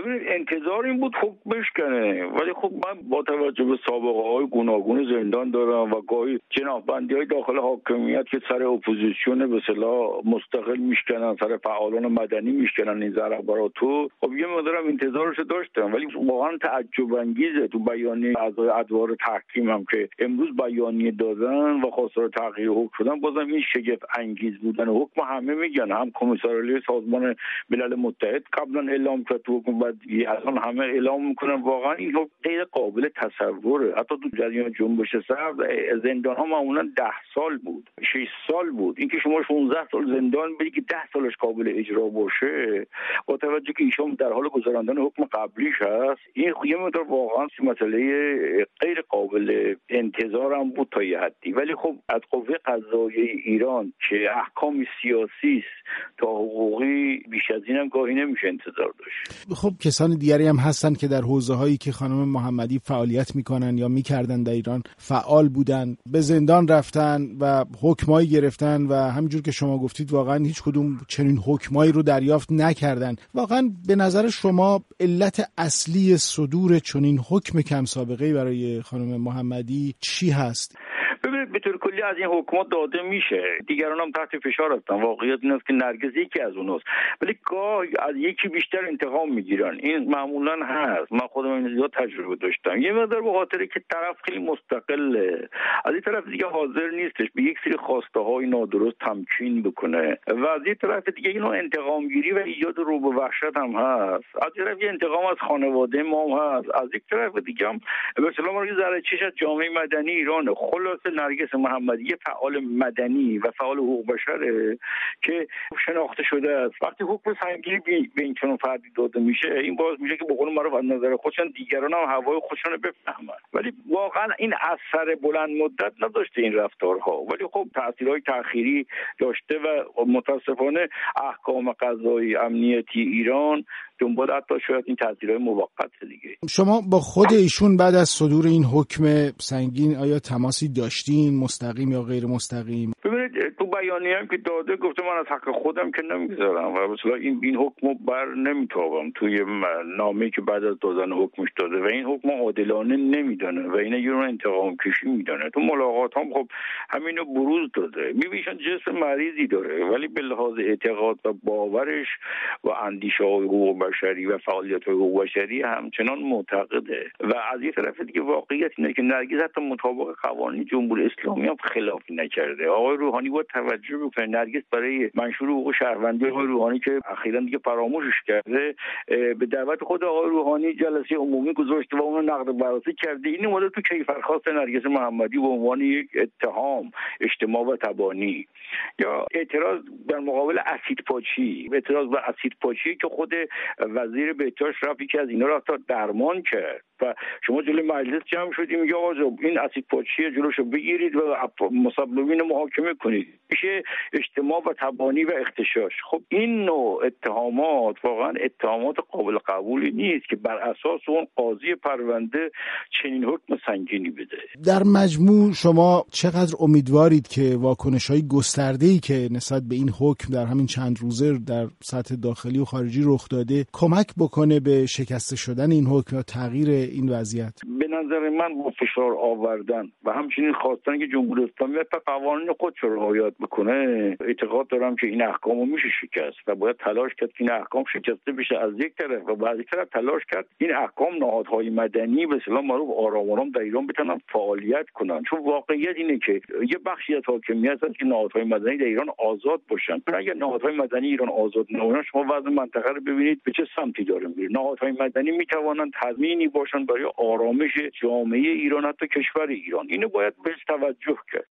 ببینید انتظار این بود حکم بشکنه، ولی خب من با توجه به سابقه‌های گوناگون زندان دارم و گاهی جناح‌بندی‌های داخل حاکمیت که سر اپوزیسیون به اصطلاح مستقل میشکنن، سر فعالان مدنی میشکنن این ضرباتو، خب یه مقدارم انتظارش داشتم، ولی واقعا تعجب انگیزه تو بیانیه اعضای ادوار تحکیم هم که امروز بیانیه دادن و خواستار تغییر حکم شدن، بازم این شگفت انگیز بودن حکم همه میگن، هم کمیسر عالی سازمان ملل متحد قبلا اعلام کرد تو حکم، بعد الان همه اعلام میکنن. واقعا این حکم غیر قابل تصوره. حتی تو جریان جنبش سبز زندان ها معمولا 10 سال بود، 6 سال بود. اینکه شما 16 سال زندان بدی که 10 سالش قابل اجرا باشه، با توجه که ایشون در حال گذراندن حکم قبلیش هست، این یه مقدار واقعا مسئله غیر قابل انتظارم بود تا یه حدی. ولی خب از قوه قضاییه ایران که احکام سیاسی است تا حقوقی بیش از اینم گاهی نمیشه انتظار داشت. خب کسان دیگری هم هستن که در حوزه‌هایی که خانم محمدی فعالیت میکنن یا میکردن در ایران فعال بودن، به زندان رفتن و حکمایی گرفتن و همینجور که شما گفتید واقعا هیچ کدوم چنین حکمایی رو دریافت نکردن. واقعا به نظر شما علت اصلی صدور چنین حکم کم سابقه‌ای برای خانم محمدی چی هست؟ ببینید به طور کلی از این حکومت داده میشه، دیگران هم تحت فشار هستن. واقعیت این است که نرگس یکی از اوناست، ولی گاهی از یکی بیشتر انتقام میگیرن. این معمولا هست، من خودم این زیاد تجربه داشتم. یه مقدار به خاطر که طرف خیلی مستقله، از این طرف دیگه حاضر نیستش به یک سری خواسته های نادرست تمکین بکنه، و از این طرف دیگه اینو انتقام گیری و ایجاد رو به وحشت هم هست. از این طرف انتقام از خانواده ما هم هست، از یک طرف دیگه هم به اصطلاح ما ذره چش از جامعه مدنی ایران. خلاصه نرگس محمدی یه فعال مدنی و فعال حقوق بشره که شناخته شده است. وقتی حکم سنگینی به این چنین فردی داده میشه، این باعث میشه که به قول معروف از نظر خودشون دیگران هم هوای خودشون رو بفهمن. ولی واقعا این اثر بلند مدت نداشته این رفتارها، ولی خب تاثیرهای تأخیری داشته و متاسفانه احکام قضایی امنیتی ایران دنبال حتی شاید این تاثیرهای موقت دیگه. شما با خود ایشون بعد از صدور این حکم سنگین آیا تماسی داشتین، مستقیم یا غیر مستقیم؟ ببینید تو بیانیه هم که داده گفته من از حق خودم که نمیگذارم و مثلا این حکمو بر نمیتابم توی نامه‌ای که بعد از دادن حکمش داده، و این حکم عادلانه نمیدونه و اینا یه نوع انتقام کشی میدونه. تو ملاقات هم خب همینو بروز داده. میبینن جسم مریضی داره، ولی به لحاظ اعتقاد و باورش و اندیشه‌های حقوق بشری و فعالیت‌های حقوق بشری همچنان معتقده. و از یه طرف دیگه واقعیت اینه که نرگس حتی مطابق قوانین جمهوری اسلامی هم خلافی نکرده. آقای روحانی باید توجه بکنه، نرگس برای منشور حقوق شهروندی آقای روحانی که اخیراً دیگه فراموشش کرده، به دعوت خود آقای روحانی جلسه عمومی گذاشته و اون نقد بررسی کرده. این اومده تو کیفرخواست نرگس محمدی به عنوان یک اتهام اجتماع و تبانی یا اعتراض در مقابل اسیدپاچی، اعتراض به اسیدپاچی که خود وزیر بهداشت رفت که از اینا را تا درمان کرد و شما جلوی مجلس جمع شدیم میگه آقا این اسیدپاچی جلوشو بگیرید و مسببین محاکمه کنید، میشه اجتماع و تبانی و اغتشاش. خب این نوع اتهامات واقعا اتهامات قابل قبولی نیست که بر اساس اون قاضی پرونده چنین حکم سنگینی بده. در مجموع شما چقدر امیدوارید که واکنش‌های گسترده‌ای که نسبت به این حکم در همین چند روزه در سطح داخلی و خارجی رخ داده کمک بکنه به شکسته شدن این حکم و تغییر این وضعیت؟ به نظر من با فشار آوردن و همچنین خواستن که جمهوری اسلامی تا قوانین خودش رو رعایت بکنه، اعتقاد دارم که این احکامو میشه شکست و باید تلاش کرد که این احکام شکسته بشه از یک طرف، و از یک طرف تلاش کرد این احکام نهادهای مدنی به اصطلاح معروف آرام آرام در ایران بتونن فعالیت کنن. چون واقعیت اینه که یه بخشی از حاکمیت هست که نهادهای مدنی در ایران آزاد باشن. چون اگر نهادهای مدنی ایران آزاد نباشن، شما وضع منطقه رو ببینید به چه سمتی داره میره. نهادهای مدنی میتوانند تضمینی باشن برای آرامش جامعه ایران، حتی کشور ایران. اینو باید بهش توجه کرد.